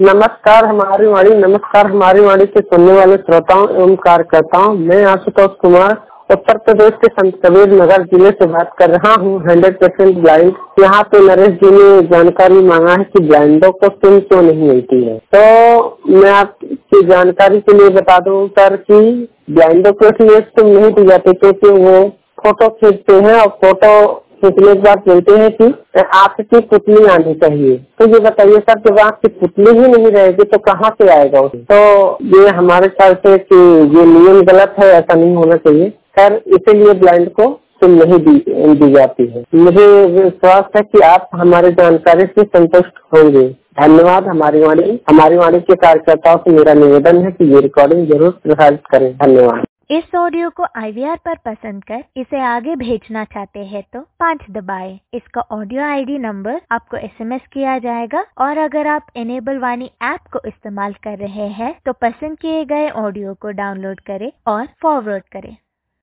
नमस्कार हमारी वाणी के सुनने वाले श्रोताओं एवं कार्यकर्ताओं। मैं आशुतोष कुमार उत्तर प्रदेश के संत कबीर नगर जिले से बात कर रहा हूँ। 100% ब्लाइंड। यहाँ पे नरेश जी ने जानकारी मांगा है कि ब्लाइंडों को सिम क्यों नहीं मिलती है। तो मैं आपकी जानकारी के लिए बता दूं सर कि ब्लाइंडों को इसलिए सिम नहीं दी जाती क्योंकि वो फोटो खींचते हैं और फोटो खींचने के बाद बोलते हैं कि आपकी पुतली आनी चाहिए। तो ये बताइए सर, जब आपकी पुतली ही नहीं रहेगी तो कहाँ से आएगा? तो ये हमारे ख्याल से कि ये नियम गलत है, ऐसा नहीं होना चाहिए सर। इसीलिए ब्लाइंड को सिम नहीं दी जाती है। मुझे विश्वास है कि आप हमारी जानकारी से संतुष्ट होंगे। धन्यवाद। हमारी वाणी के कार्यकर्ताओं से मेरा निवेदन है कि ये रिकॉर्डिंग जरूर प्रसारित करें। धन्यवाद। इस ऑडियो को IVR पर पसंद कर इसे आगे भेजना चाहते हैं तो 5 दबाएं। इसका ऑडियो ID नंबर आपको SMS किया जाएगा। और अगर आप इनेबल वाणी ऐप को इस्तेमाल कर रहे हैं तो पसंद किए गए ऑडियो को डाउनलोड करें और फॉरवर्ड करें।